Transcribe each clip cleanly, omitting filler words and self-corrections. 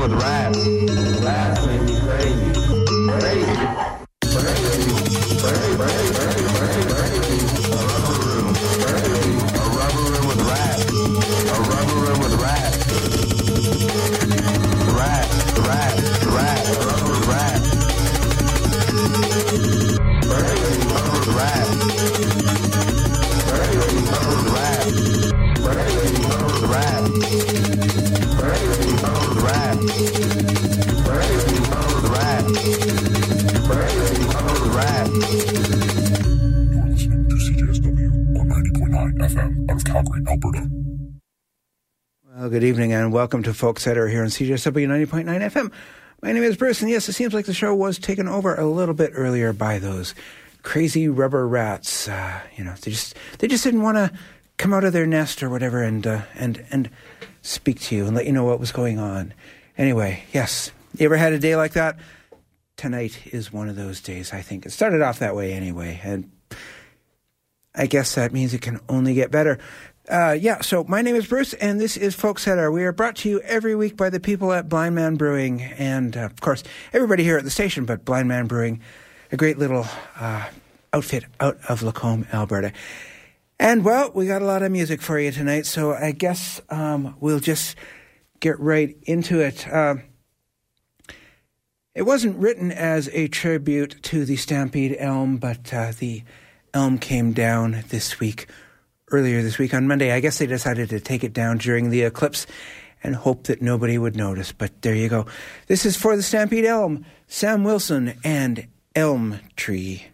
with rap. Rap made me crazy. Crazy. A rubber room with rap. A rubber room with rap. Rap, rap, rap, rap. Rap. You're listening to CJSW on 90.9 FM out of Calgary, Alberta. Well, good evening and welcome to Folks that are here on CJSW 90.9 FM. My name is Bruce, and yes, it seems like the show was taken over a little bit earlier by those crazy rubber rats. They just didn't want to come out of their nest or whatever and speak to you and let you know what was going on. Anyway, yes, you ever had a day like that? Tonight is one of those days, I think. It started off that way anyway, and I guess that means it can only get better. So my name is Bruce, and this is Folks That Are. We are brought to you every week by the people at Blind Man Brewing, and, of course, everybody here at the station, but Blind Man Brewing, a great little outfit out of Lacombe, Alberta. And, well, we got a lot of music for you tonight, so I guess we'll just get right into it. It wasn't written as a tribute to the Stampede Elm, but the elm came down earlier this week on Monday. I guess they decided to take it down during the eclipse and hope that nobody would notice, but there you go. This is for the Stampede Elm, Sam Wilson and Elm Tree.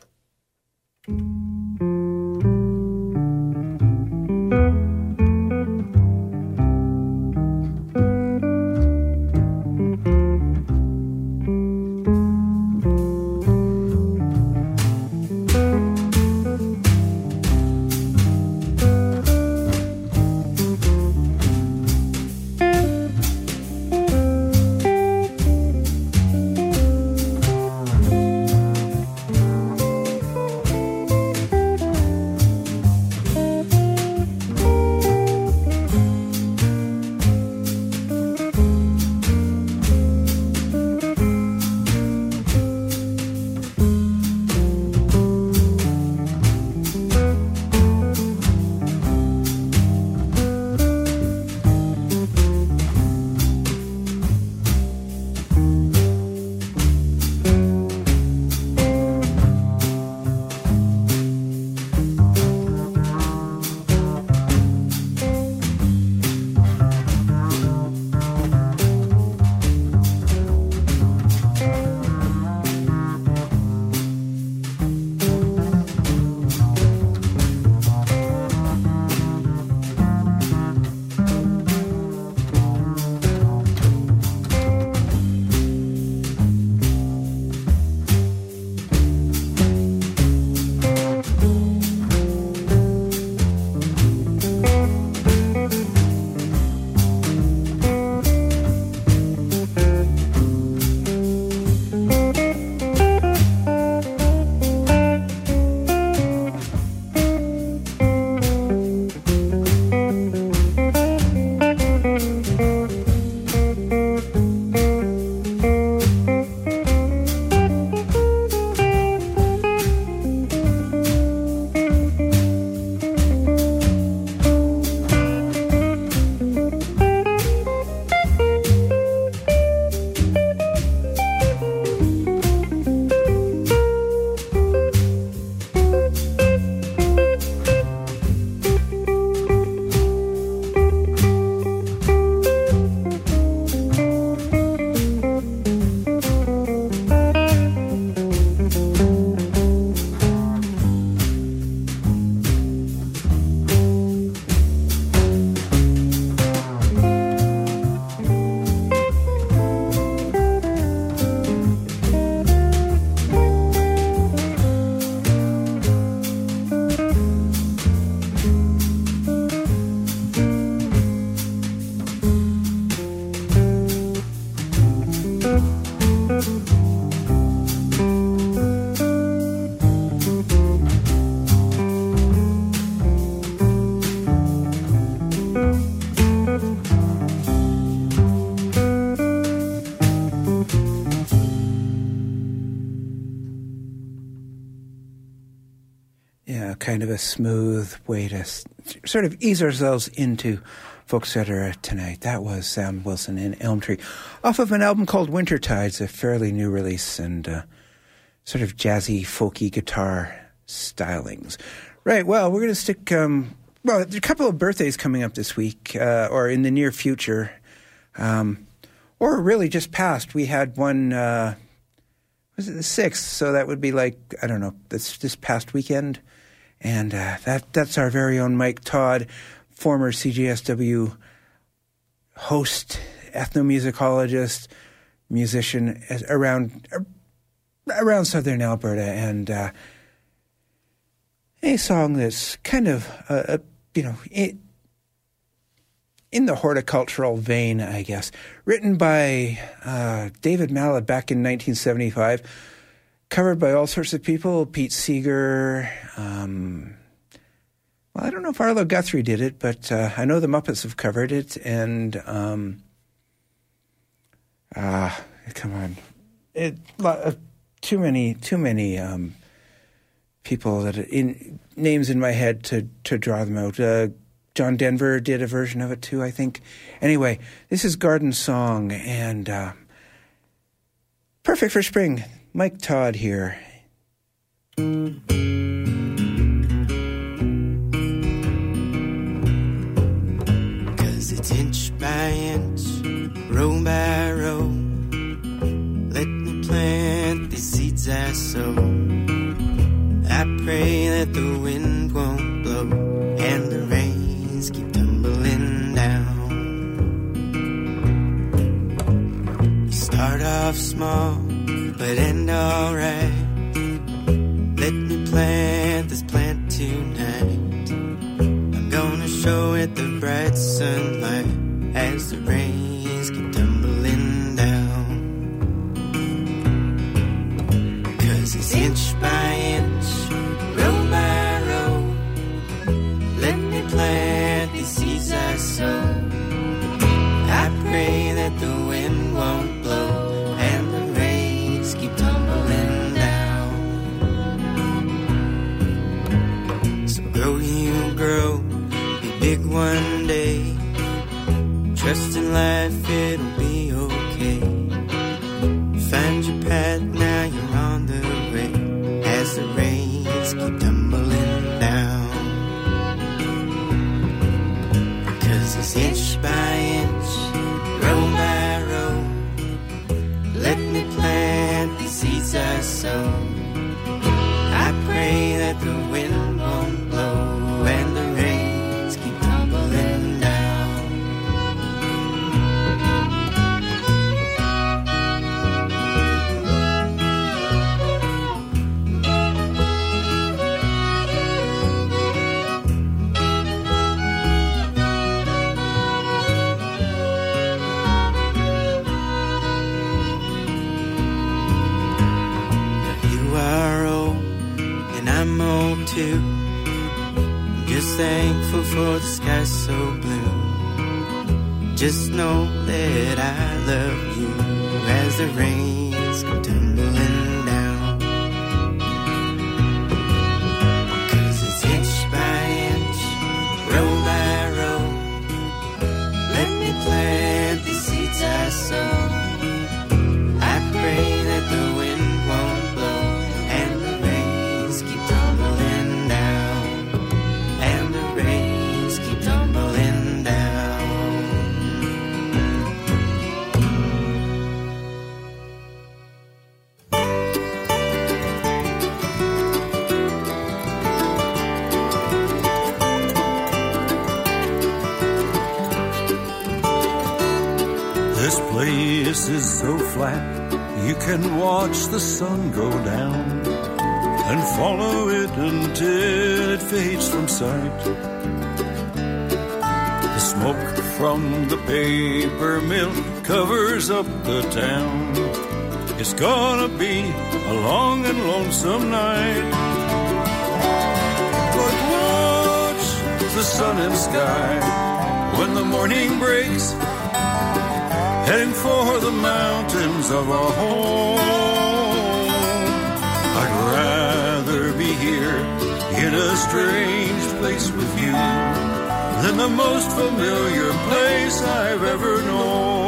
kind of a smooth way to sort of ease ourselves into Folk Center tonight. That was Sam Wilson and Elm Tree, off of an album called Winter Tides, a fairly new release, and sort of jazzy, folky guitar stylings. Right, well, we're going to stick... well, there's a couple of birthdays coming up this week, or in the near future, or really just past. We had one... was it the 6th? So that would be like, I don't know, this past weekend. And that's our very own Mike Todd, former CJSW host, ethnomusicologist, musician around southern Alberta. And a song that's kind of, in the horticultural vein, I guess. Written by David Mallet back in 1975. Covered by all sorts of people. Pete Seeger. Well, I don't know if Arlo Guthrie did it, but I know the Muppets have covered it. And, come on. Too many people names in my head to draw them out. John Denver did a version of it too, I think. Anyway, this is Garden Song, and perfect for spring. Mike Todd here. 'Cause it's inch by inch, row by row. Let me plant the seeds I sow. I pray that the wind won't blow and the rain keep tumbling down. You start off small, but end alright. Let me plant this plant tonight. I'm gonna show it the bright sunlight as the rains keep tumbling down. 'Cause it's inch by inch, row by row. Let me plant these seeds I sow. I pray that the wind won't blow and the rains keep tumbling down. So grow you grow, be big one day. Trust in life, it'll be okay. Find your path, now you're on the way as the rains keep tumbling down. It's inch by inch, row by row. Let me plant these seeds I sow. I pray that the wind won't blow and the rains keep tumbling down. Too. I'm just thankful for the sky so blue. Just know that I love you as the rains come tumbling down. 'Cause it's inch by inch, row by row. Let me plant these seeds I sow. I pray that the wind won't blow and the rains keep tumbling down. And the rains keep tumbling down. This place is so flat, you can watch the sun go down and follow it until it fades from sight. The smoke from the paper mill covers up the town. It's gonna be a long and lonesome night. But watch the sun and sky when the morning breaks, heading for the mountains of our home. I'd rather be here in in a strange place with you than the most familiar place I've ever known.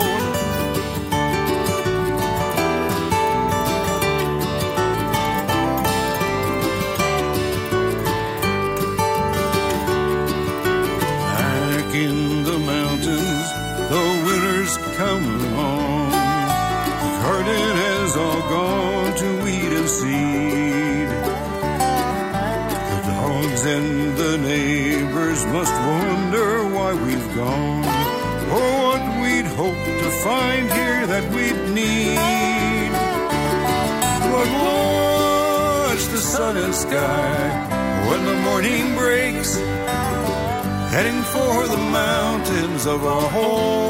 Back in the mountains, the winter's coming on. The garden has all gone to weed and seed. The dogs and the neighbors must wonder why we've gone, or what we'd hoped to find here that we'd need. But watch the sun and sky when the morning breaks, heading for the mountains of our home.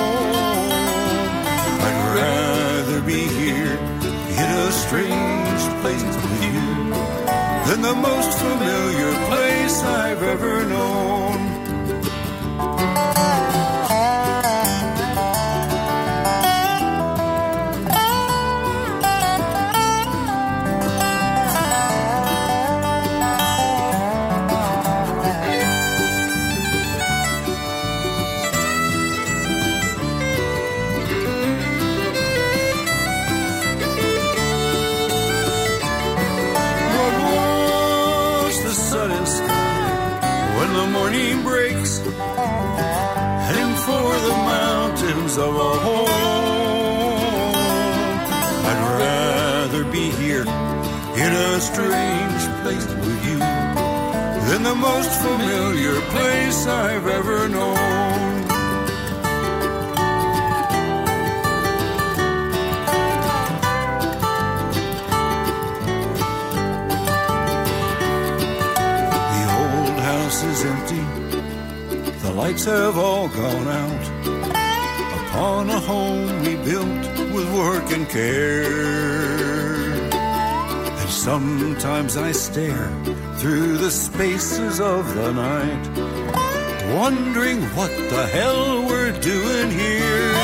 I'd rather be here in a strange place with you than the most familiar place I've ever known. Morning breaks, heading for the mountains of our home. I'd rather be here in a strange place with you than the most familiar place I've ever known. Is empty, the lights have all gone out upon a home we built with work and care. And sometimes I stare through the spaces of the night, wondering what the hell we're doing here.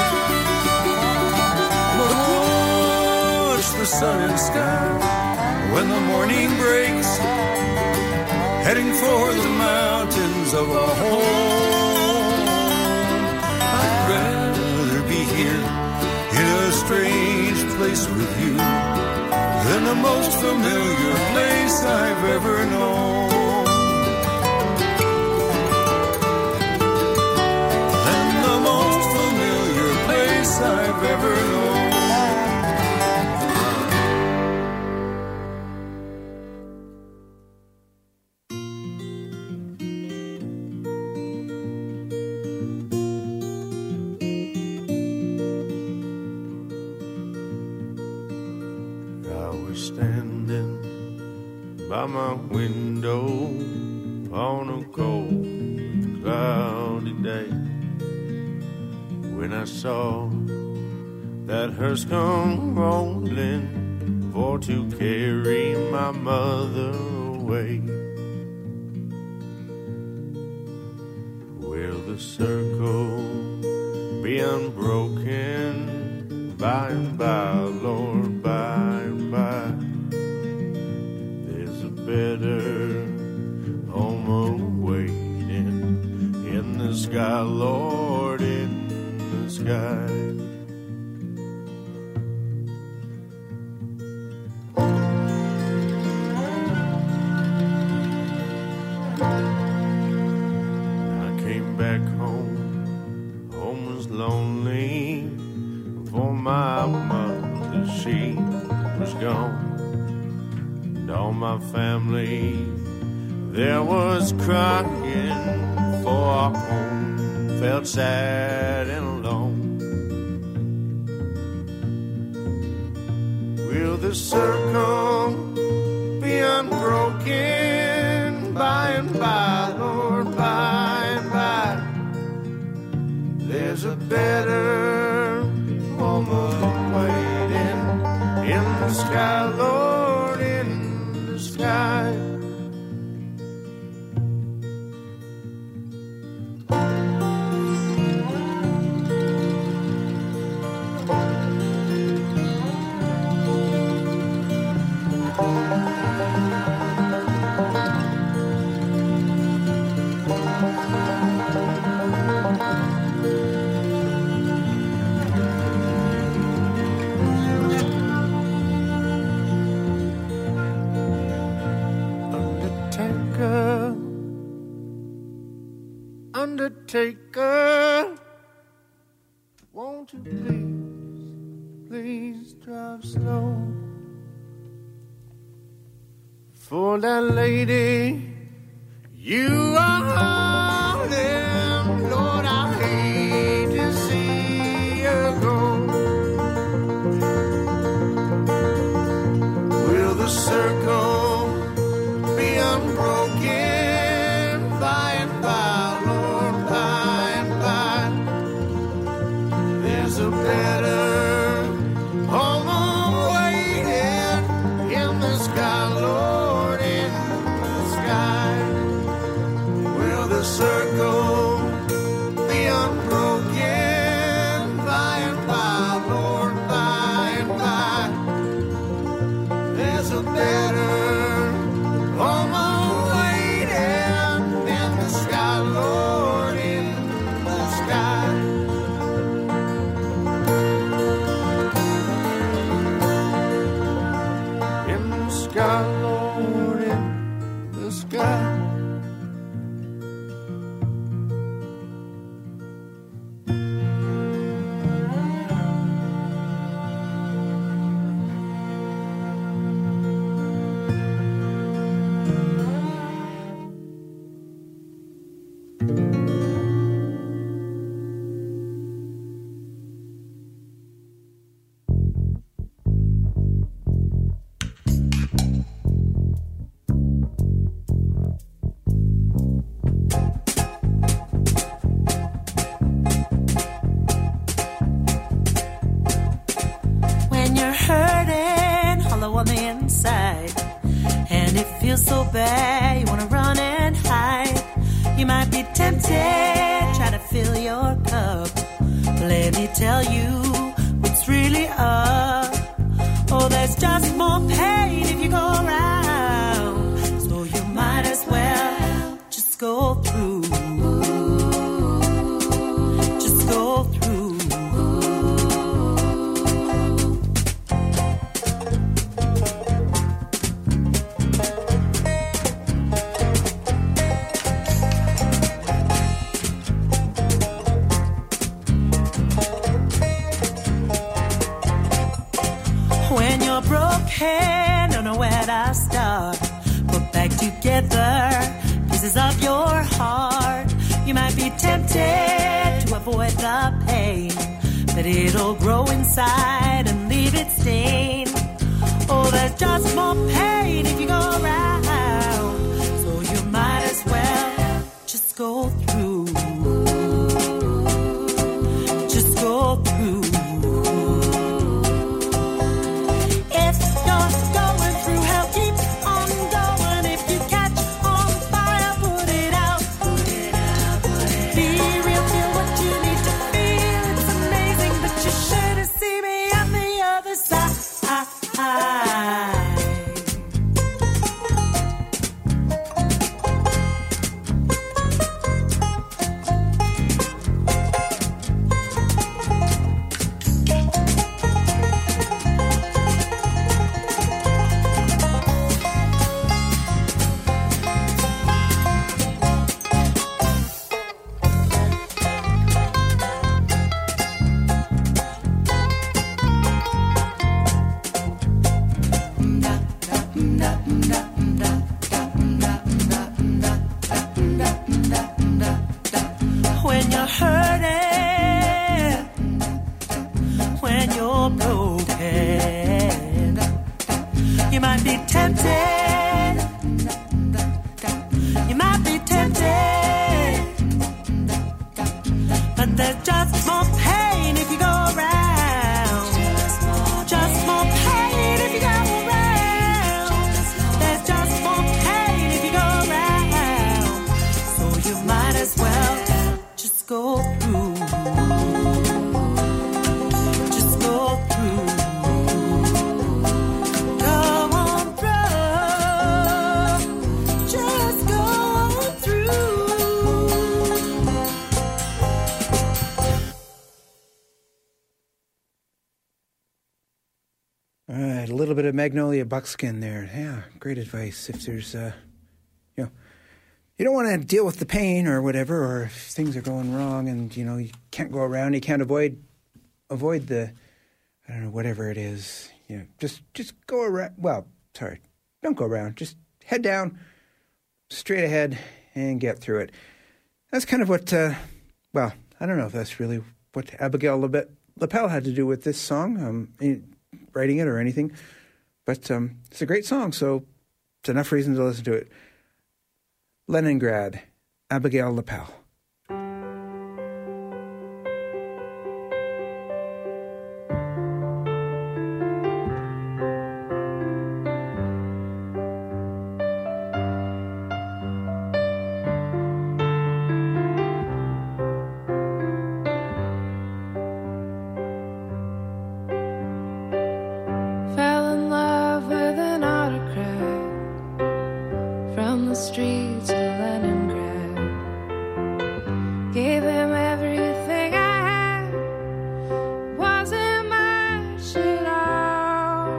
But watch the sun and sky when the morning breaks, heading for the mountains of our home. I'd rather be here in a strange place with you than the most familiar place I've ever known. Than the most familiar place I've ever known. By my window on a cold, cloudy day, when I saw that hearse come rolling for to carry my mother away. Will the circle be unbroken by and by, Lord, by and by? Better home waiting in the sky, Lord, in the sky. I came back home, home was lonely, for my mother, she was gone. All my family there was crying, for our home felt sad and alone. Will the circle be unbroken by and by, Lord, by and by? There's a better home waiting in the sky, Lord, in the sky. undertaker. Won't you please drive slow for that lady you are hauling. Lord, I hate to see her go. Will the circle be unbroken by and by, Lord, by and by? There's a better home awaiting in the sky, Lord, in the sky. Will the circle be unbroken by and by, Lord, by and by? There's a better home awaiting in the sky, Lord, in the sky. In the sky, Lord, in the sky. When you're hurting, hollow on the inside, and it feels so bad, you wanna run and hide. You might be tempted, try to fill your cup. Let me tell you what's really up. Oh, there's just more pain if you go around, so you might as well just go through. Just go through. When you're broken, don't know where to start. Put back together pieces of your heart. You might be tempted to avoid the pain, but it'll grow inside and leave its stain. Oh, there's just more pain if you go around, so you might as well just go through. Just go through. If you're going through hell, keep on going. If you catch on fire, put it out. Be real, feel what you need to feel. It's amazing, but you should have seen me on the other side. When you're hurting, when you're broken, you might be tempted. You might be tempted, but there's just more pain if you go around. Just more pain if you go around. There's just more pain if you go around, so you might as well just go through. Just go through. Go on through. Just go through. All right, a little bit of Magnolia Buckskin there. Yeah, great advice. If there's, you don't want to deal with the pain or whatever, or if things are going wrong and, you know, you can't go around, you can't avoid the, I don't know, whatever it is. You know, just go around. Well, sorry, don't go around. Just head down, straight ahead, and get through it. That's kind of what, well, I don't know if that's really what Abigail Lapel had to do with this song, writing it or anything. But it's a great song, so it's enough reason to listen to it. Leningrad, Abigail Lapel. Fell in love with an autocrat from the streets of Leningrad. Gave him everything I had, wasn't much at all.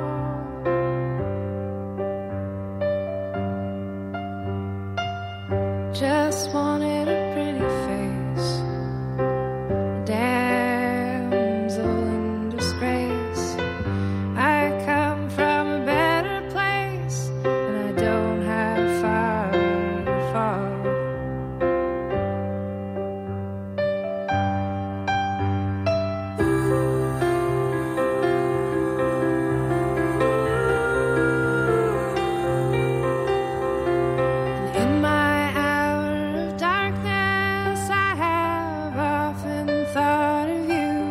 Just wanted a pretty face, a damsel in disgrace. I come from a better place, and I don't have far to fall. And in my hour of darkness, I have often thought of you.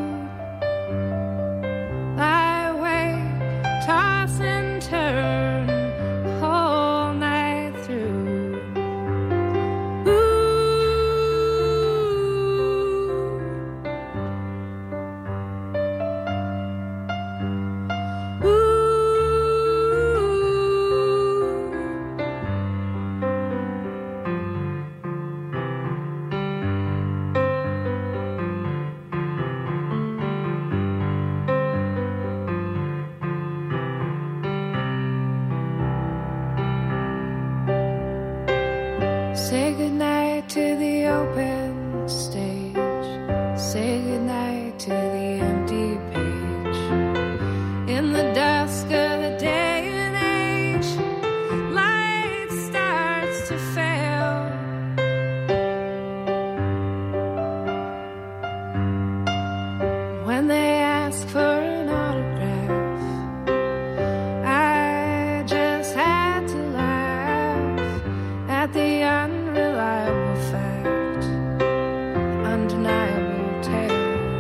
Lie awake, toss and turn the whole night through. Say goodnight to the open stage. Say goodnight to the empty page. In the dusk of the day and age, light starts to fail. When they ask for an autograph, I just had to laugh at the unreliable fact, undeniable tale.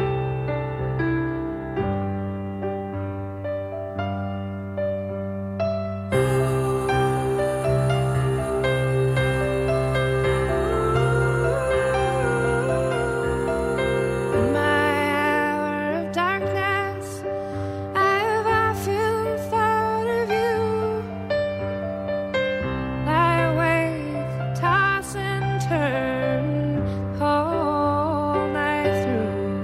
In my hour of darkness, I have often thought of you. Lie awake, toss and turn whole night through.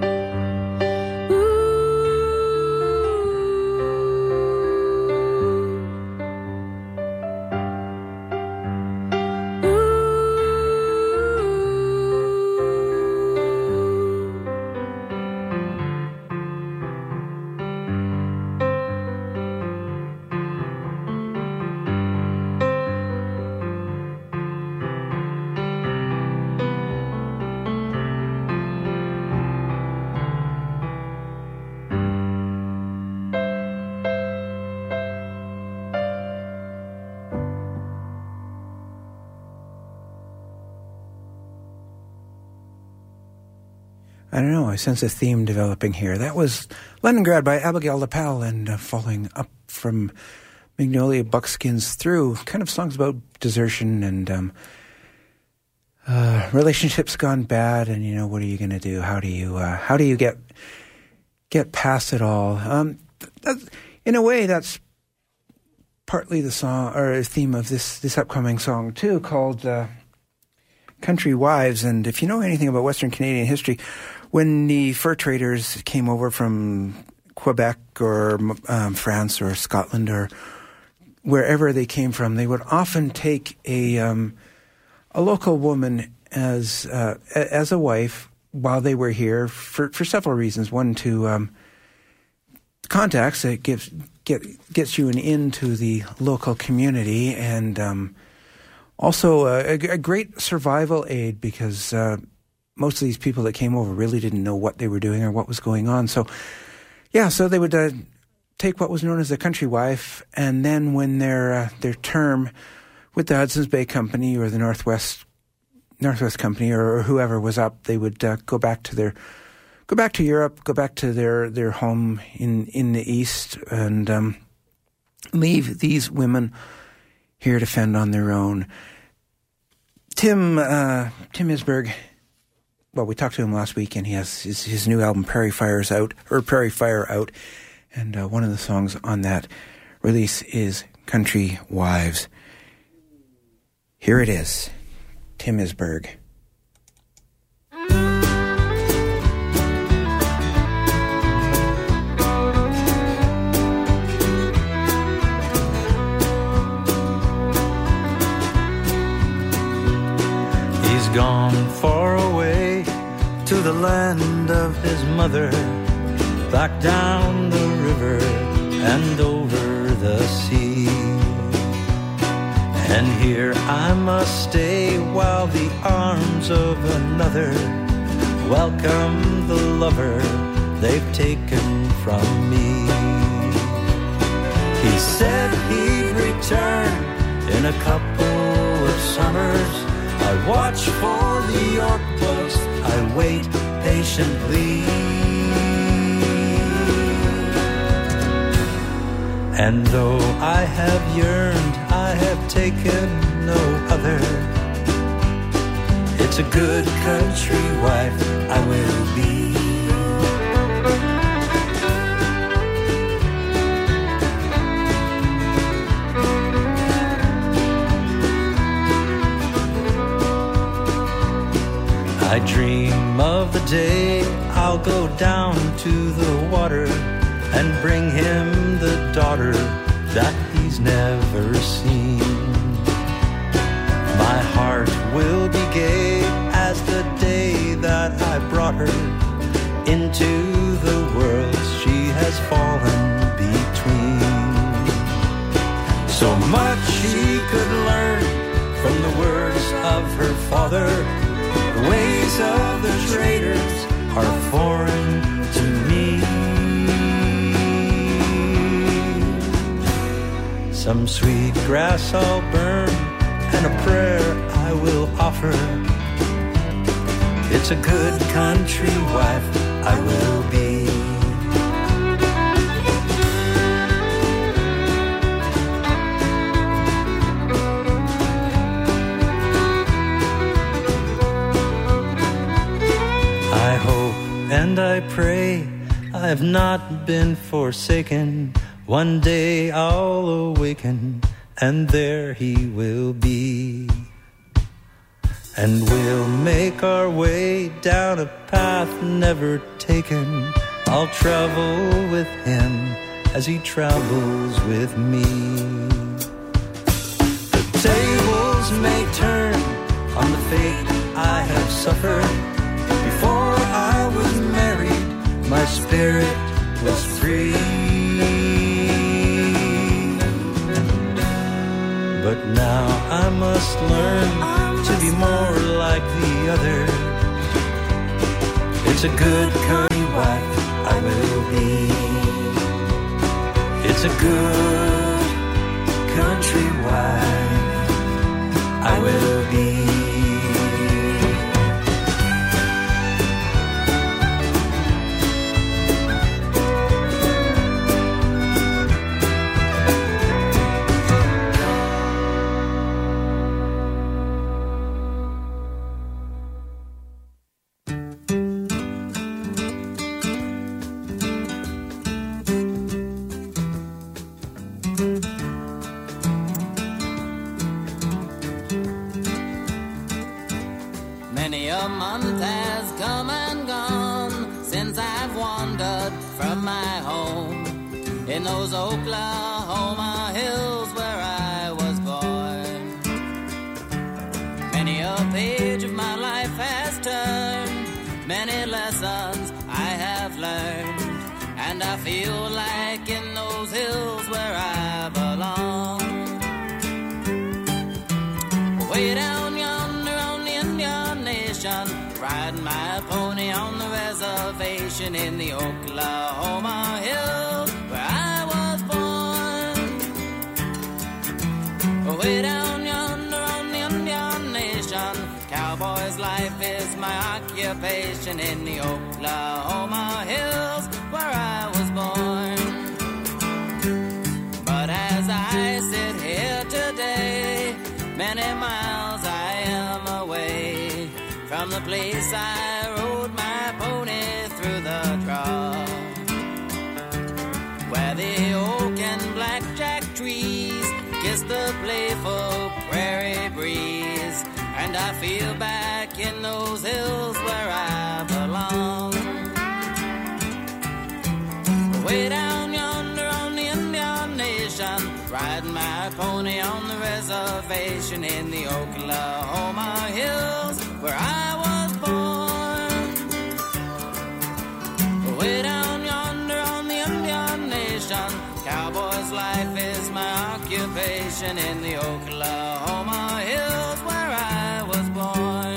I don't know, I sense a theme developing here. That was Leningrad by Abigail Lapel, and following up from Magnolia Buckskin's Through, kind of songs about desertion and relationships gone bad, and, you know, what are you going to do? How do you get past it all? In a way, that's partly the song or theme of this upcoming song too, called Country Wives. And if you know anything about Western Canadian history, when the fur traders came over from Quebec or France or Scotland or wherever they came from, they would often take a a local woman as a wife while they were here for several reasons. One, to contacts that gets you an in to the local community, and also a great survival aid, because most of these people that came over really didn't know what they were doing or what was going on. So they would take what was known as a country wife, and then when their term with the Hudson's Bay Company or the Northwest Company or whoever was up, they would go back to Europe, go back to their home in the East, and leave these women here to fend on their own. Tim Isberg, well, we talked to him last week, and he has his new album Prairie Fire out, and one of the songs on that release is Country Wives. Here it is, Tim Isberg. He's gone far away to the land of his mother, back down the river and over the sea. And here I must stay while the arms of another welcome the lover they've taken from me. He said he'd return in a couple of summers. I watch for the York boats, I wait patiently. And though I have yearned, I have taken no other. It's a good country wife I will be. I dream of the day I'll go down to the water and bring him the daughter that he's never seen. My heart will be gay as the day that I brought her into the world she has fallen between. So much she could learn from the words of her father. The ways of the traders are foreign to me. Some sweet grass I'll burn, and a prayer I will offer. It's a good country wife I will be. I hope and I pray I have not been forsaken. One day I'll awaken, and there he will be. And we'll make our way down a path never taken. I'll travel with him as he travels with me. The tables may turn on the fate I have suffered. Before I was married, my spirit was free. But now I must learn to be more like the other. It's a good country wife I will be. It's a good country wife I will be. Many a month has come and gone since I've wandered from my home in those Oklahoma hills where I was born. Many a I have learned, and I feel like in those hills where I belong. Way down yonder on the Indian Nation, riding my pony on the reservation in the Oklahoma hills where I was born. Way down yonder on the Indian Nation, cowboy's life is my occupation in the Oklahoma hills where I was born. But as I sit here today, many miles I am away from the place I rode my pony through the draw, where the oak and blackjack trees kiss the playful prairie breeze, and I feel back in those hills where I belong. Way down yonder on the Indian Nation, riding my pony on the reservation in the Oklahoma hills where I was born. Way down yonder on the Indian Nation, cowboy's life is my occupation in the Oklahoma hills where I was born.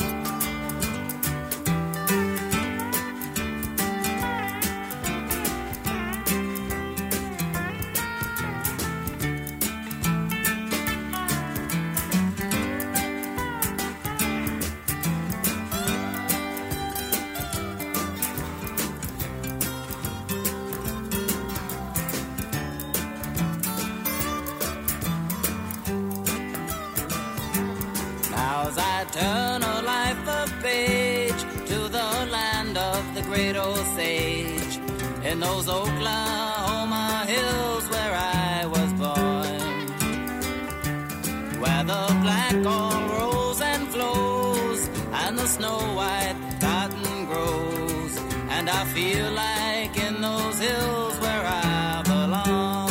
Turn a life of page to the land of the great Osage, in those Oklahoma hills where I was born, where the black gold rolls and flows and the snow white cotton grows, and I feel like in those hills where I belong.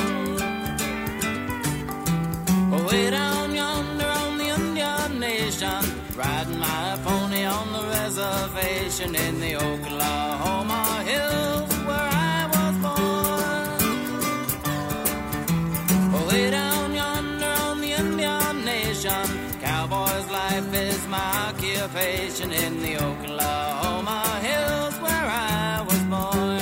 Way down yonder on the Indian Nation, riding my pony on the reservation in the Oklahoma hills where I was born. Way down yonder on the Indian Nation, cowboy's life is my occupation in the Oklahoma hills where I was born.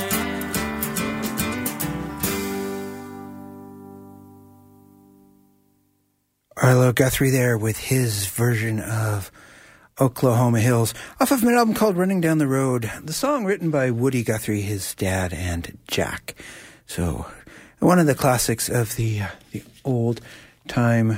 Arlo Guthrie there with his version of Oklahoma Hills off of an album called Running Down the Road. The song written by Woody Guthrie, his dad, and Jack. So one of the classics of the old time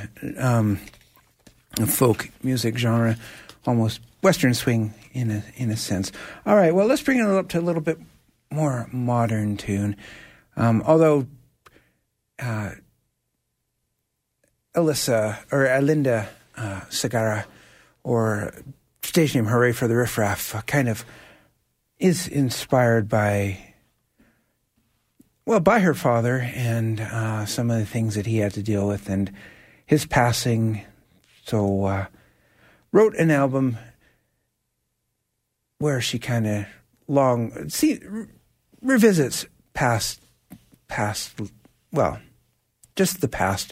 folk music genre, almost Western swing in a sense. All right, well, let's bring it up to a little bit more modern tune. Although Alinda Segarra, or stage name Hooray for the Riff Raff, kind of is inspired by her father and some of the things that he had to deal with and his passing. So wrote an album where she kind of revisits past, just the past.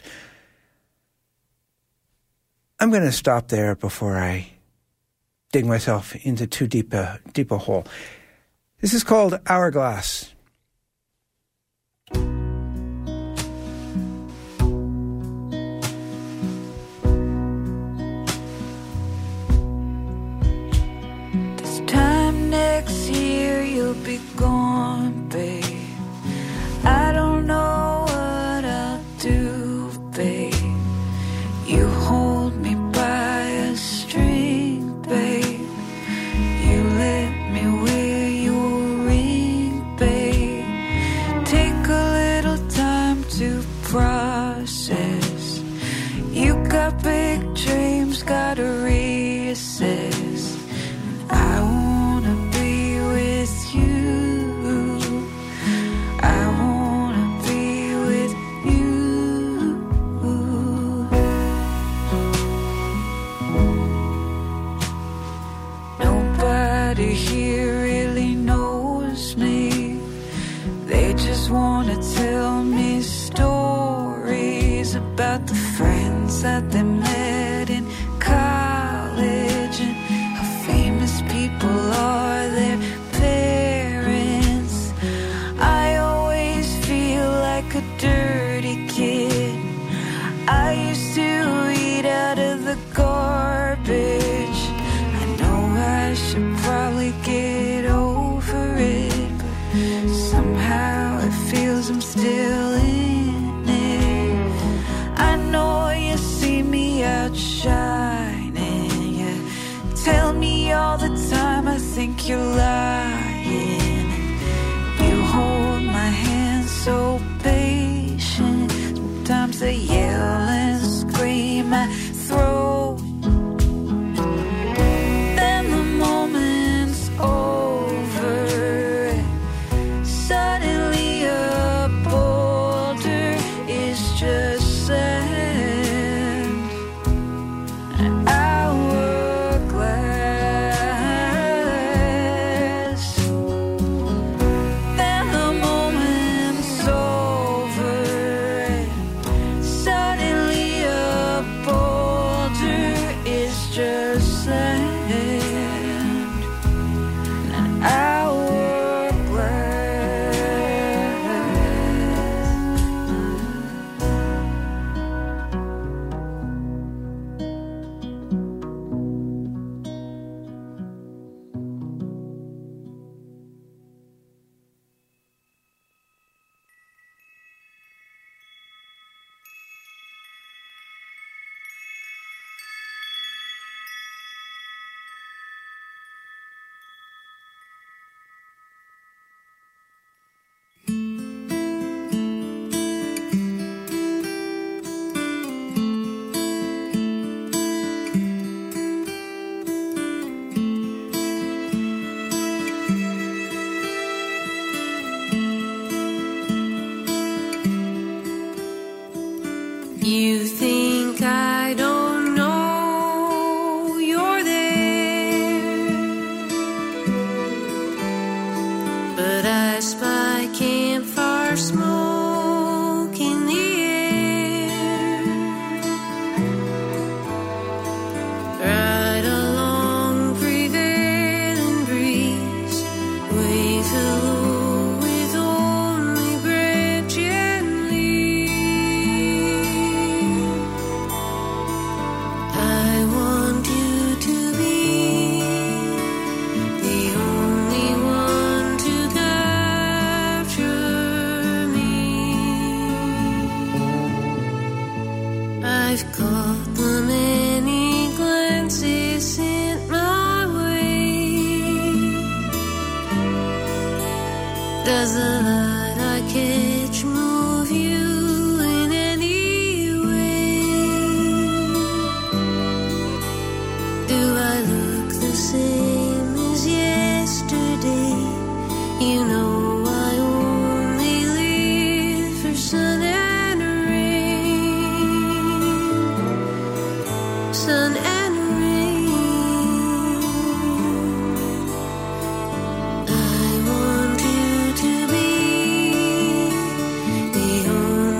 I'm going to stop there before I dig myself into too deep a hole. This is called Hourglass. This time next year you'll be gone, babe. I don't know what I'll do, babe. You hold me by a string, babe. You let me wear your ring, babe. always wanna tell me stories about the friends that they met in college and how famous people are their parents. I always feel like a dirty kid. I used to eat out of the garbage. I know I should probably get over it, but somehow it feels I'm still in it. I know you see me out shining. You tell me all the time I think you're lying. You hold my hand so patient. Sometimes I yell and scream, I throw. Then the moment's over. Suddenly a boulder is just sand. An hourglass. Then the moment's over. Suddenly a boulder is just sand. An hourglass. You think I don't know you're there, but I spy campfire smoke in the air. Right along prevailing breeze, waves hello with only branch and leaf. I want you to be the only one to capture me. I've caught the many glances sent my way. Does the light I catch move you in any way? Do I look the same as yesterday? You know I only live for sun and rain. Sun and rain. I want you to be the only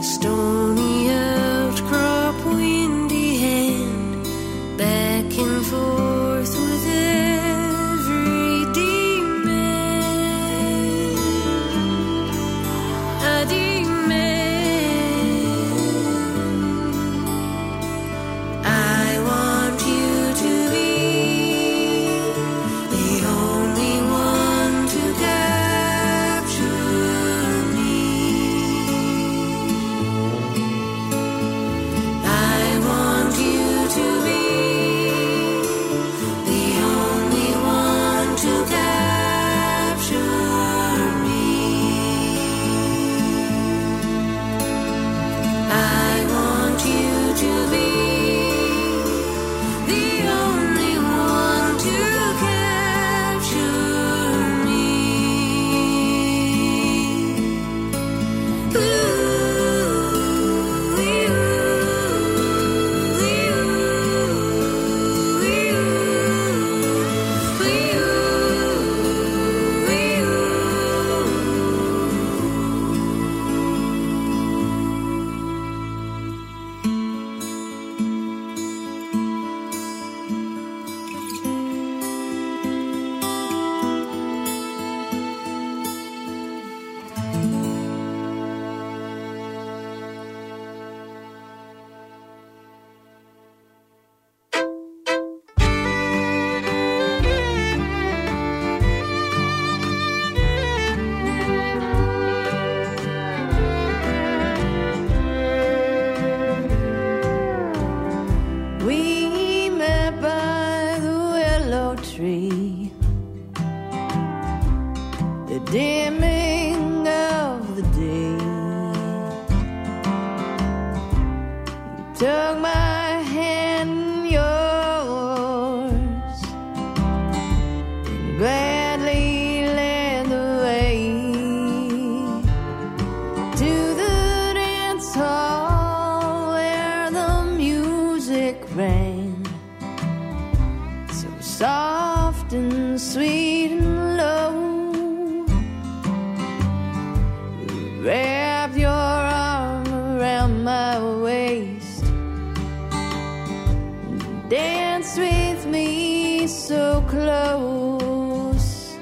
stony outcrop, windy hand, back and forth with every demand. A demand. I want you to be the only one to capture me. I want you to be the only one to capture me. I want you to be the only one to capture me. Ooh, we met by the willow tree, the dimming of the day. You took my hand in yours and gladly led the way to the dance hall where the music rang, so soft and sweet and low. You wrapped your arm around my waist and danced with me so close.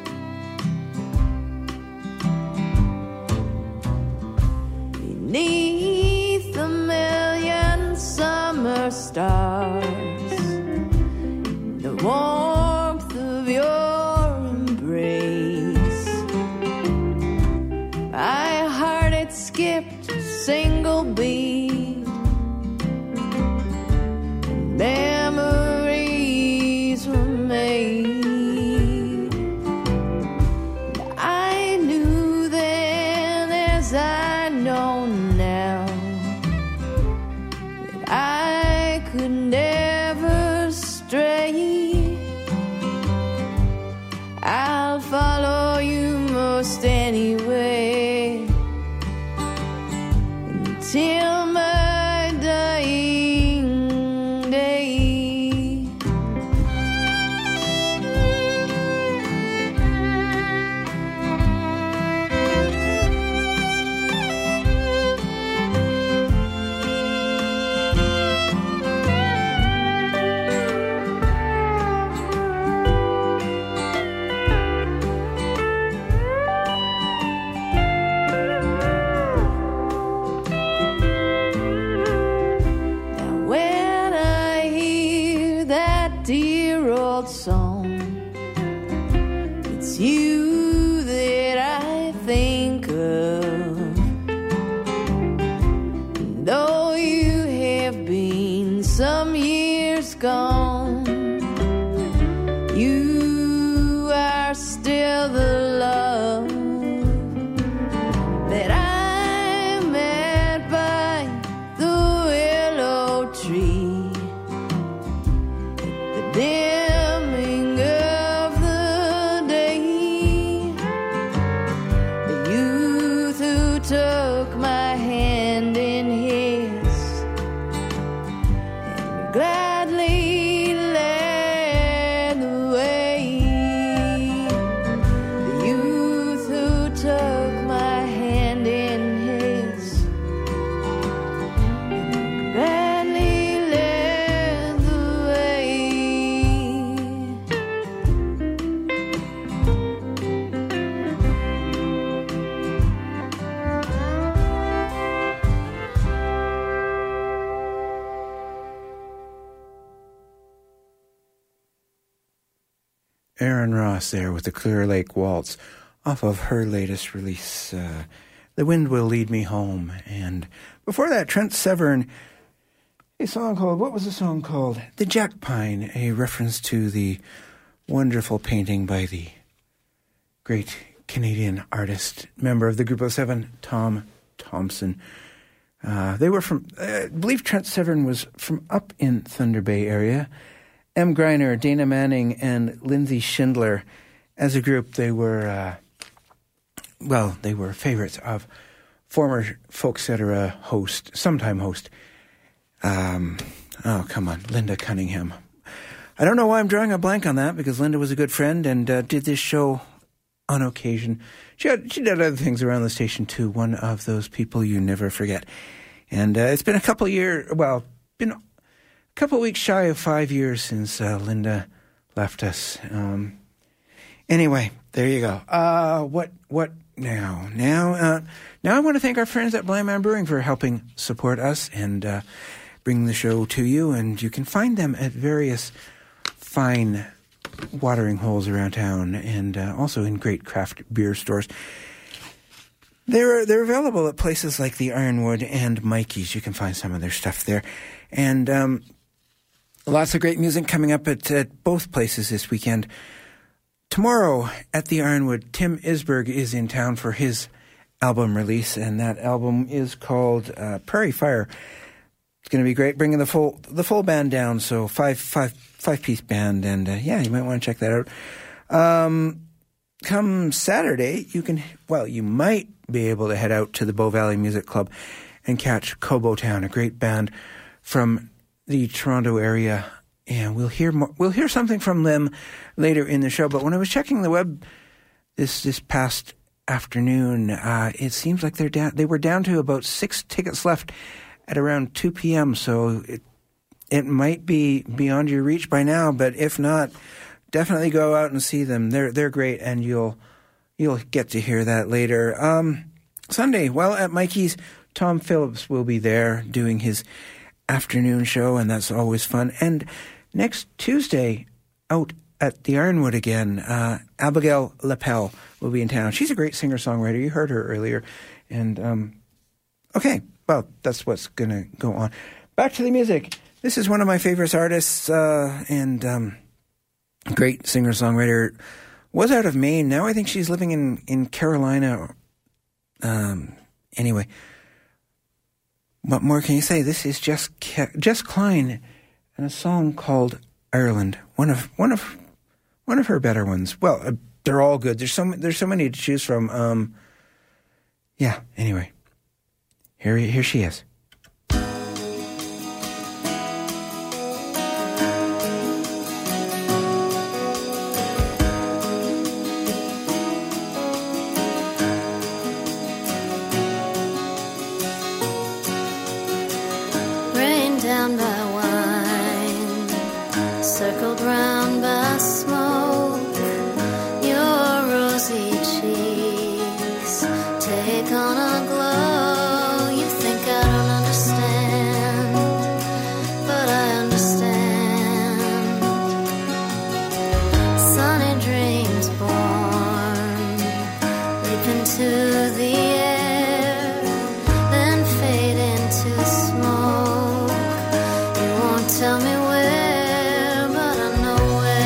Beneath the million summer stars, the warmth of your embrace, my heart had skipped a single beat, and memories were made. I knew then, as I know now, that I could never stray. I'll follow you most anyway until my dying day. Now when I hear that dear old song, it's you that I think of. And though you have been some years gone, you are still the love that I met by the willow tree, the dimming of the day. The youth who took my hand in his and gladly led the way. Aaron Ross there with the Clear Lake Waltz off of her latest release, The Wind Will Lead Me Home. And before that, Trent Severn, a song called, what was the song called? The Jack Pine, a reference to the wonderful painting by the great Canadian artist, member of the Group of Seven, Tom Thompson. They were from, I believe Trent Severn was from up in Thunder Bay area. M. Greiner, Dana Manning, and Lindsay Schindler. As a group, they were, they were favorites of former Folksetera host, sometime host, Linda Cunningham. I don't know why I'm drawing a blank on that, because Linda was a good friend and did this show on occasion. She did other things around the station too, one of those people you never forget. And it's been a couple weeks shy of 5 years since Linda left us. Anyway, there you go. What now? Now I want to thank our friends at Blind Man Brewing for helping support us and bring the show to you. And you can find them at various fine watering holes around town and also in great craft beer stores. They're available at places like the Ironwood and Mikey's. You can find some of their stuff there. And lots of great music coming up at both places this weekend. Tomorrow at the Ironwood, Tim Isberg is in town for his album release, and that album is called Prairie Fire. It's going to be great, bringing the full band down, so five-piece band, and you might want to check that out. Come Saturday, you might be able to head out to the Bow Valley Music Club and catch Cobo Town, a great band from the Toronto area, and we'll hear something from them later in the show. But when I was checking the web this past afternoon, it seems like they were down to about 6 tickets left at around 2 p.m. So it might be beyond your reach by now, but if not, definitely go out and see them. They're great, and you'll get to hear that later. Sunday, at Mikey's, Tom Phillips will be there doing his afternoon show, and that's always fun. And next Tuesday, out at the Ironwood again, Abigail Lapel will be in town. She's a great singer-songwriter. You heard her earlier. And, that's what's going to go on. Back to the music. This is one of my favorite artists, and great singer-songwriter. Was out of Maine. Now I think she's living in Carolina. Anyway. What more can you say? This is Jess Klein and a song called Ireland. One of her better ones. Well, they're all good. There's so many to choose from. Anyway, here she is. Tell me where, but I know where.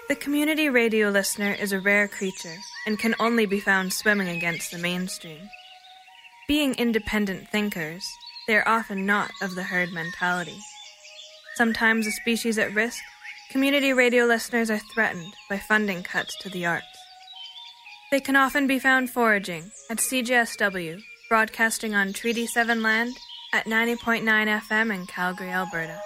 The community radio listener is a rare creature and can only be found swimming against the mainstream. Being independent thinkers, they are often not of the herd mentality. Sometimes a species at risk, community radio listeners are threatened by funding cuts to the arts. They can often be found foraging at CJSW, broadcasting on Treaty 7 land at 90.9 FM in Calgary, Alberta.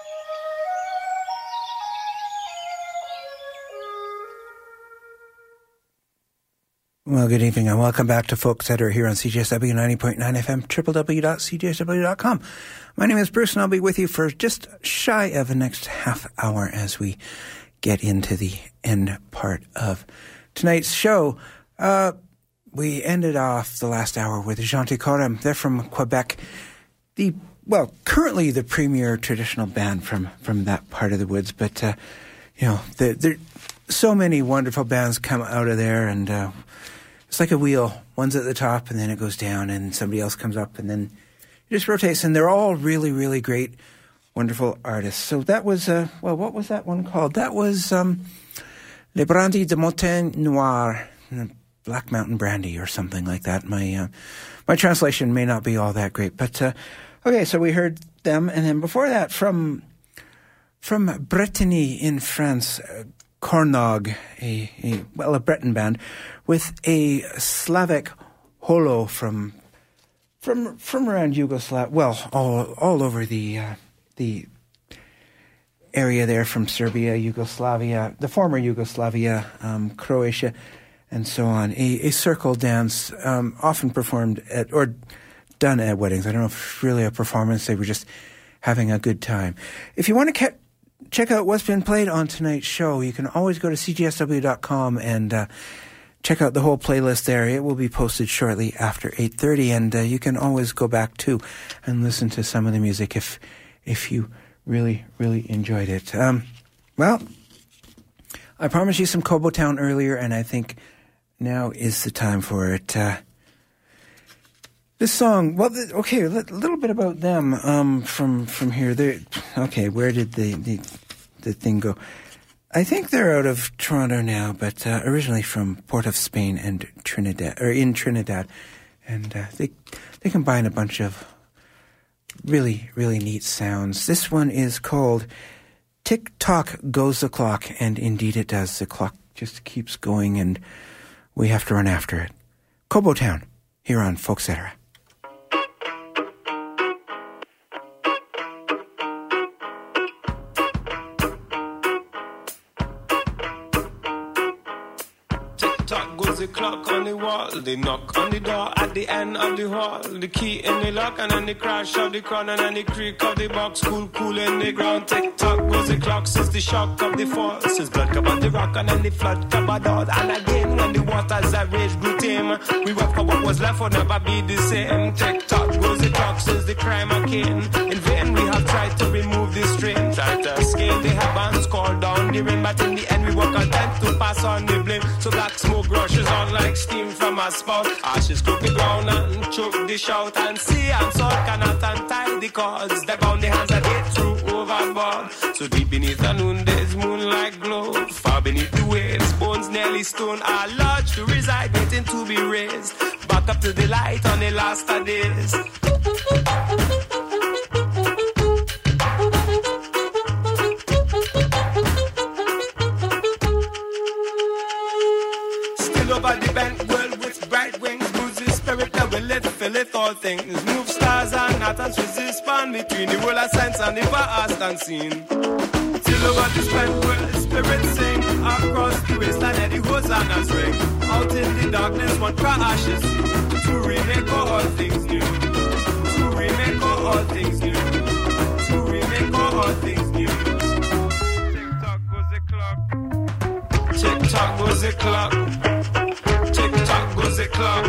Well, good evening and welcome back to Folk Center here on CJSW 90.9 FM, www.cjsw.com. My name is Bruce and I'll be with you for just shy of the next half hour as we get into the end part of tonight's show. We ended off the last hour with Gentil Coram. They're from Quebec. Currently the premier traditional band from that part of the woods, but, there so many wonderful bands come out of there, and it's like a wheel. One's at the top, and then it goes down, and somebody else comes up, and then it just rotates, and they're all really, really great, wonderful artists. So that was, what was that one called? That was Les Brandy de Montagne Noire, Black Mountain Brandy, or something like that. My translation may not be all that great, but okay, so we heard them, and then before that, from Brittany in France, Cornog, a Breton band, with a Slavic holo from around Yugoslavia, all over the area there, from Serbia, Yugoslavia, the former Yugoslavia, Croatia, and so on. A circle dance, often performed or done at weddings. I don't know if it's really a performance. They were just having a good time. If you want to check out what's been played on tonight's show, you can always go to cjsw.com and check out the whole playlist there. It will be posted shortly after 8:30, and you can always go back too and listen to some of the music if you really, really enjoyed it. I promised you some Cobo Town earlier, and I think now is the time for it. This song, a little bit about them from here. Where did the thing go? I think they're out of Toronto now, but originally from Port of Spain and Trinidad, and they combine a bunch of really, really neat sounds. This one is called Tick Tock Goes the Clock, and indeed it does. The clock just keeps going, and we have to run after it. Cobo Town, here on Folk Center. The clock on the wall, they knock on the door at the end of the hall. The key in the lock, and then the crash of the crown, and then the creak of the box, cool in the ground. Tick tock goes the clock since the shock of the fall. Since blood covered the rock, and then the flood covered out. And again, when the waters that rage grew tame, we wept for what was left would never be the same. Tick tock goes the clock since the crime came. In vain we have tried to remove the strain, tried to escape the heavens, call down the rain, but in the end we were content to pass on the blame. So black smoke rushes on like steam from a spout. Ashes cook the ground and choke the shout. And sea and salt cannot untie the cords. They bound the hands that they threw overboard. So deep beneath the noonday's moonlight glow, far beneath the waves, bones nearly stone are lodged to reside, waiting to be raised back up to the light on the last of days. Over the bent world with bright wings, moves the spirit that will it, fill it all things. Move stars and atoms, resist span between the world of sense and the past unseen. Till over this bent world, spirit sing across the wasteland, and the hosannas ring. Out in the darkness, one cry ashes to remake all things new. To remake all things new. To remake all things new. Tick tock goes the clock. Tick tock goes the clock. Tick-tock goes the clock.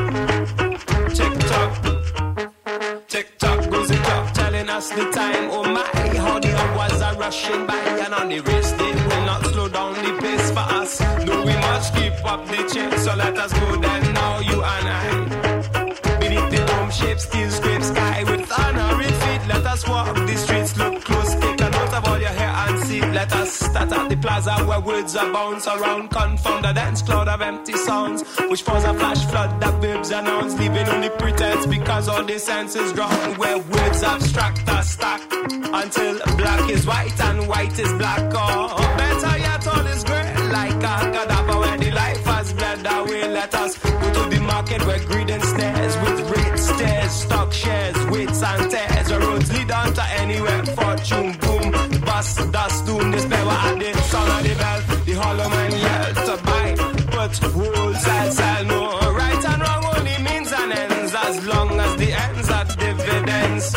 Tick-tock. Tick-tock goes the clock, telling us the time. Oh my, how the hours are rushing by. And on the race they will not slow down the pace for us. No, we must keep up the chase. So let us go then now, you and I. Beneath the dome-shaped steel scrape sky, with honoring feet, let us walk the streets. Look close, take a note of all your hair and see. Let us start at the plaza where words words that bounce around, confound a dense cloud of empty sounds, which pours a flash flood that bibs and nouns, leaving only pretense because all the senses drown. Where words abstract are stacked until black is white and white is black, or better yet, all is grey like a cadaver where the life has bled away. Let us go to the market where greed ensnares, with rate stairs, stock shares, weights and tears. The roads lead on to anywhere, fortune boom, bust, dust, doom, despair. We're at the sound of the bell, the hollow man yell to buy, put, hold, sell, no. Right and wrong only means and ends, as long as the ends are dividends.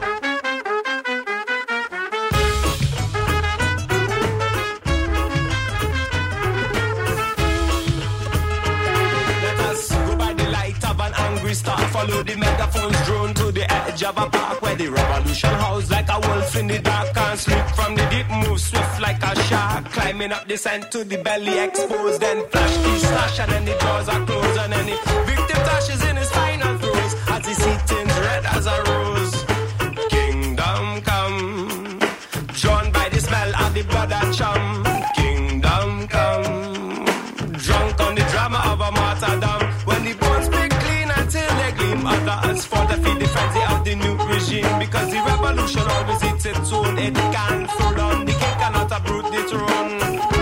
Star, follow the megaphone's drone to the edge of a park where the revolution house like a wolf in the dark, can't sleep from the deep, move swift like a shark, climbing up descent to the belly exposed, then flash the slash and then the doors are closed and then the victim dashes in his final throes as he see things red as a rose. Kingdom come, drawn by the smell of the blood and chum. Kingdom come, drunk on the drama of a martyrdom, when the bones pick till they gleam. Others for the feed the frenzy of the new regime, because the revolution always eats its own. It can throw down the king, cannot uproot the throne.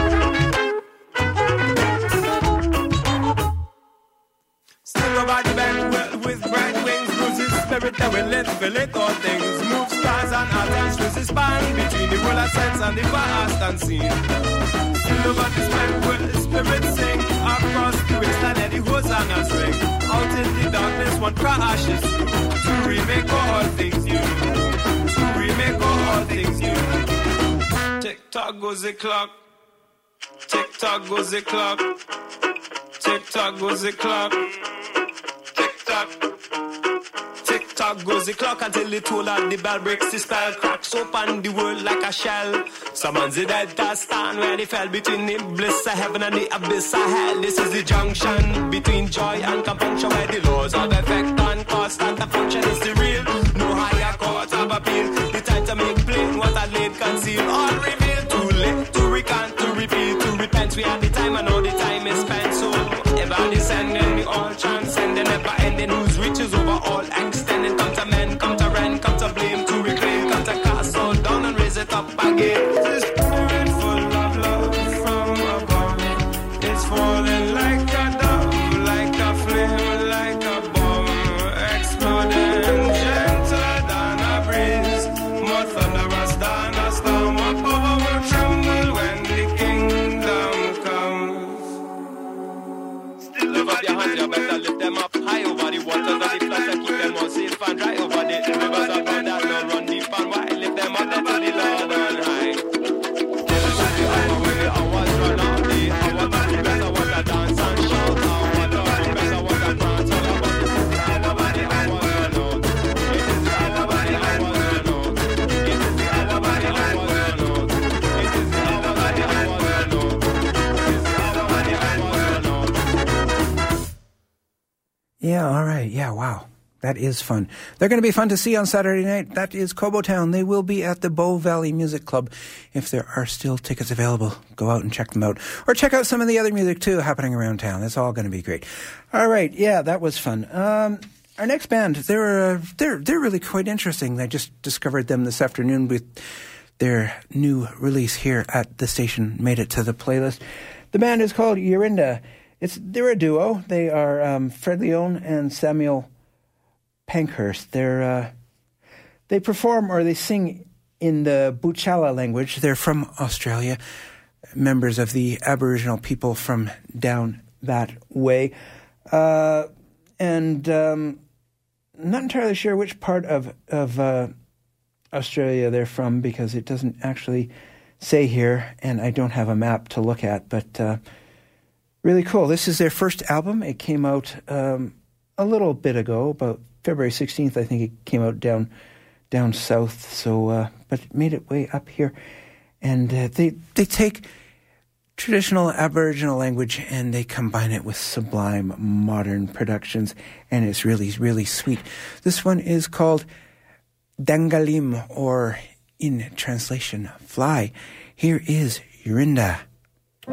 Still over the bend well with bright wings, loses spirit that will live all things. Move stars and atoms, loses span between the world of sense and the vast unseen. Still over the bend well, spirit sing across the wasteland and the hosannas ring. Out in the darkness, one crashes through to remake all things new. To remake all things new. Tick tock goes the clock. Tick tock goes the clock. Tick tock goes the clock. Tick tock. Tick tock goes the clock until the toll of the bell breaks the spell, cracks open the world like a shell. Summons the dead that stand where they fell between the bliss of heaven and the abyss of hell. This is the junction between joy and compunction, where the laws of effect and constant function is the real. No higher court of appeal. The time to make plain what I laid conceal. All revealed, too late to recant, to repeal, to repent. We have the time and all the time is spent. So ever descending, we all transcending, never ending, whose reaches over all extending. Come to men, come to rent, come to blame, to reclaim, come to cast all down and raise it up again. This spirit full of love from above, it's falling like a dove, like a flame, like a bomb, exploding, gentle than a breeze, more thunderous than a storm. Above will tremble when the kingdom comes. Still lift up your hands, you better lift them up high over the waters of the floods and keep them all safe and dry over the rivers of blood that will run deep and wide. Lift them up to the Lord on high. Still to the hour when the hours run out, the hour to the better what a dance and shout. Hour to the better what a dance all about. This is the hour when the hours run out. It is the hour when the hours run out. It is the hour when the hours run out. It is the hour when the hours run out. It is the hour when the hours run out. Yeah, all right. Yeah, wow. That is fun. They're going to be fun to see on Saturday night. That is Cobo Town. They will be at the Bow Valley Music Club. If there are still tickets available, go out and check them out. Or check out some of the other music, too, happening around town. It's all going to be great. All right. Yeah, that was fun. Our next band, they're really quite interesting. I just discovered them this afternoon with their new release here at the station. Made it to the playlist. The band is called Yorinda. They're a duo. They are Fred Leone and Samuel Pankhurst. They perform or they sing in the Butchala language. They're from Australia, members of the Aboriginal people from down that way. And not entirely sure which part of Australia they're from, because it doesn't actually say here, and I don't have a map to look at, but really cool. This is their first album. It came out a little bit ago, about February 16th, I think it came out down south. So, but it made it way up here, and they take traditional Aboriginal language and they combine it with sublime modern productions, and it's really, really sweet. This one is called Dangalim, or in translation, Fly. Here is Yorinda.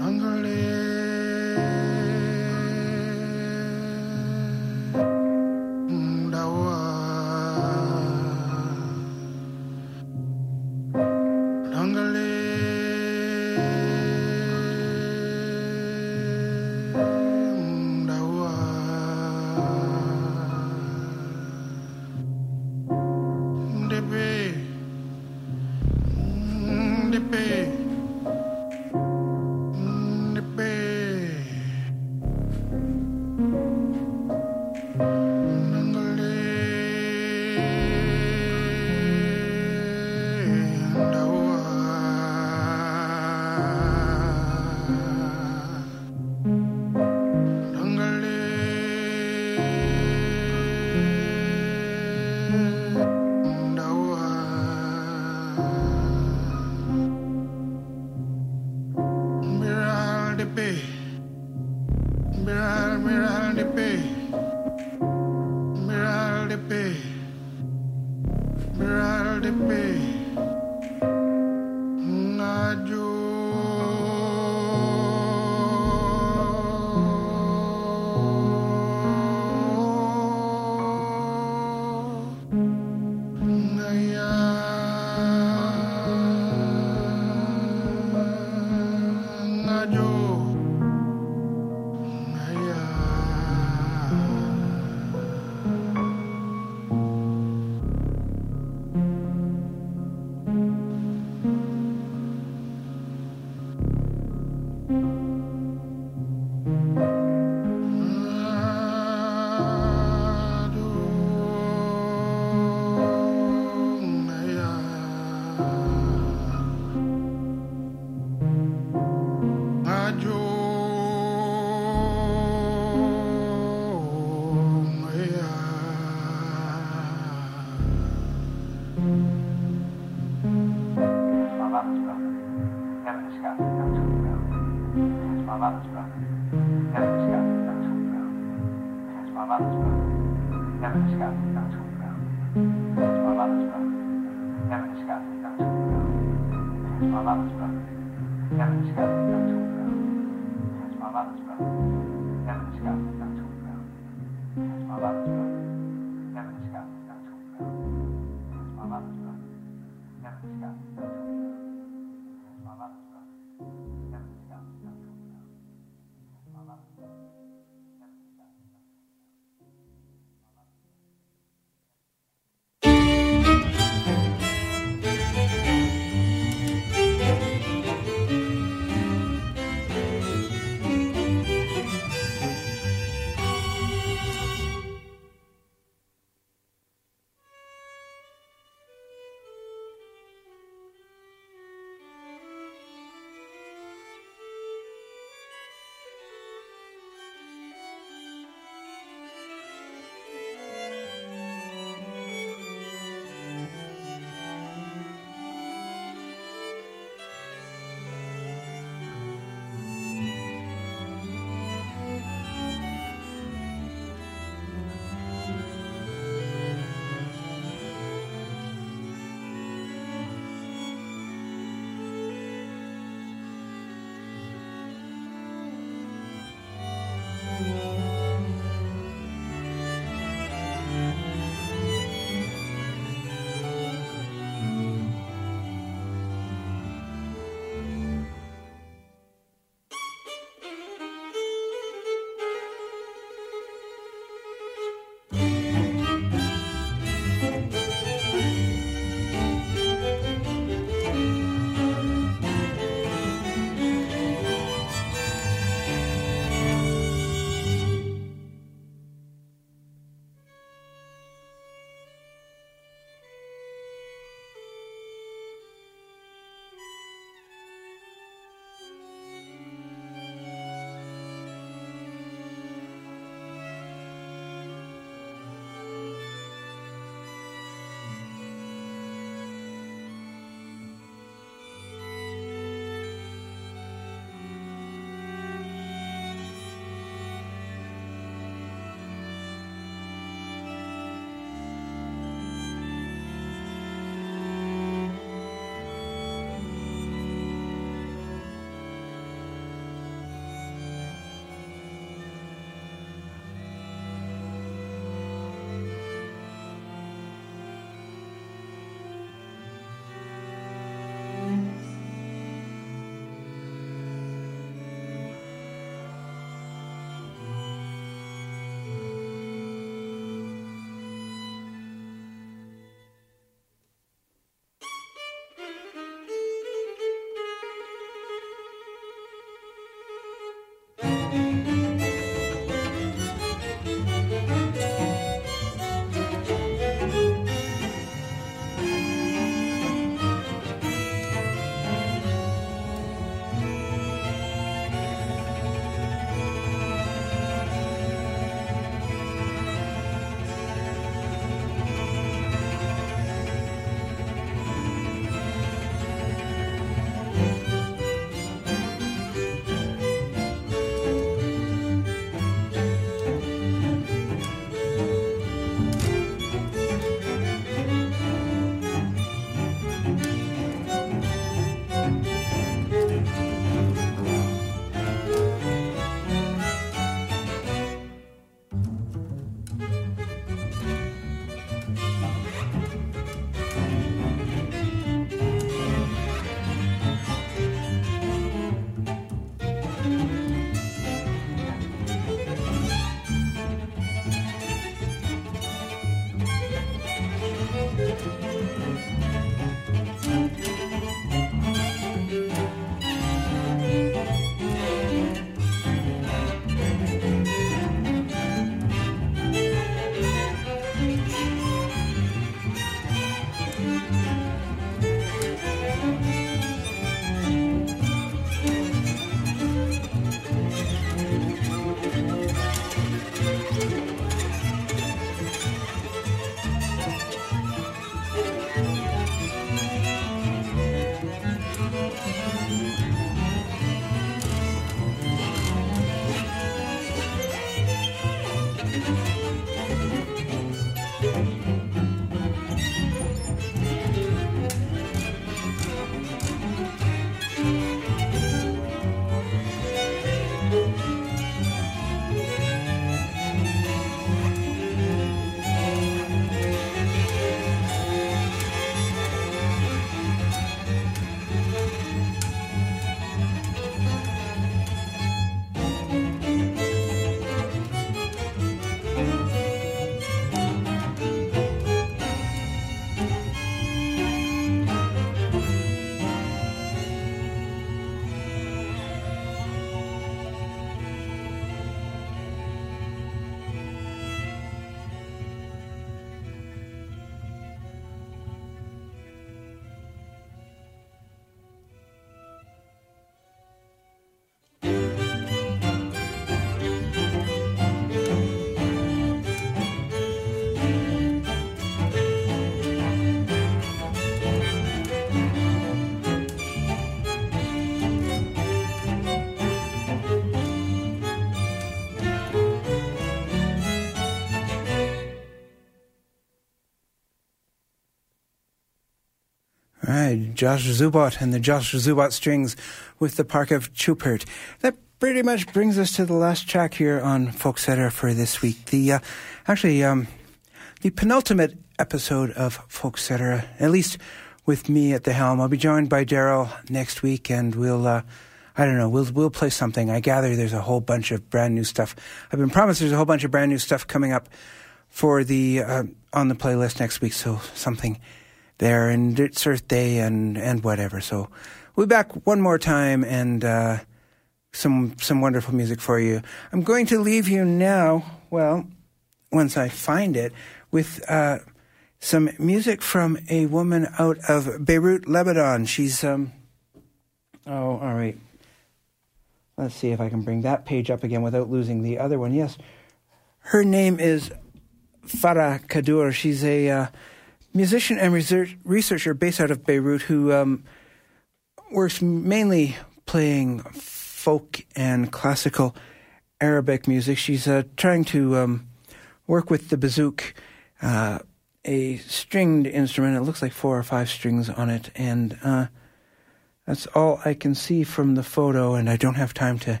Right, Josh Zubot and the Josh Zubot Strings with the Park of Chupert. That pretty much brings us to the last track here on Folksetter for this week. The penultimate episode of Folksetter, at least with me at the helm. I'll be joined by Daryl next week, and we'll play something. I gather there's a whole bunch of brand new stuff. I've been promised there's a whole bunch of brand new stuff coming up for the on the playlist next week, so something there, and it's Earth Day and whatever. So we'll be back one more time, and some wonderful music for you. I'm going to leave you now, well, once I find it, with some music from a woman out of Beirut, Lebanon. She's all right. Let's see if I can bring that page up again without losing the other one. Yes, her name is Farah Kadour. She's a musician and researcher based out of Beirut who works mainly playing folk and classical Arabic music. She's trying to work with the bouzouki, a stringed instrument. It looks like 4 or 5 strings on it, and that's all I can see from the photo, and I don't have time to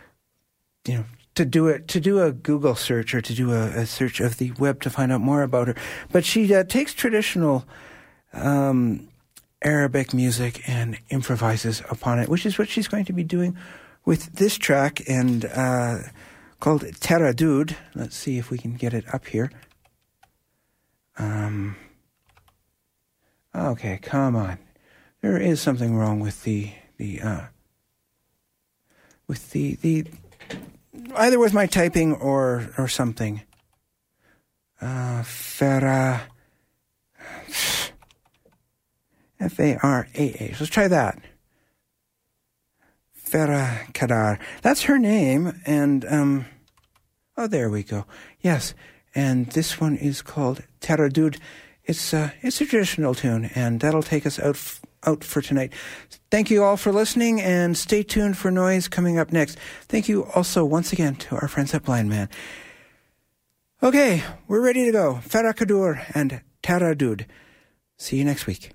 do a Google search or to do a search of the web to find out more about her. But she takes traditional Arabic music and improvises upon it, which is what she's going to be doing with this track and called Teradud. Let's see if we can get it up here. Okay, come on. There is something wrong with the either with my typing or something. Farah, F-A-R-A-H. Let's try that. Farah Kadar. That's her name, and there we go. Yes, and this one is called Teradud. It's a traditional tune, and that'll take us out for tonight. Thank you all for listening, and stay tuned for Noise coming up next. Thank you also once again to our friends at Blind Man. Okay, we're ready to go. Farah Kadour and Teradud. See you next week.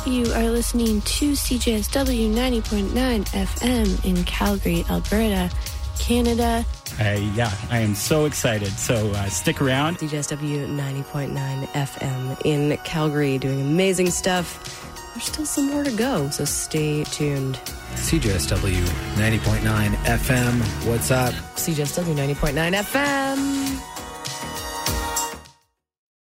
You are listening to CJSW 90.9 FM in Calgary, Alberta, Canada. I am so excited. So stick around. CJSW 90.9 FM in Calgary, doing amazing stuff. There's still some more to go, so stay tuned. CJSW 90.9 FM. What's up? CJSW 90.9 FM.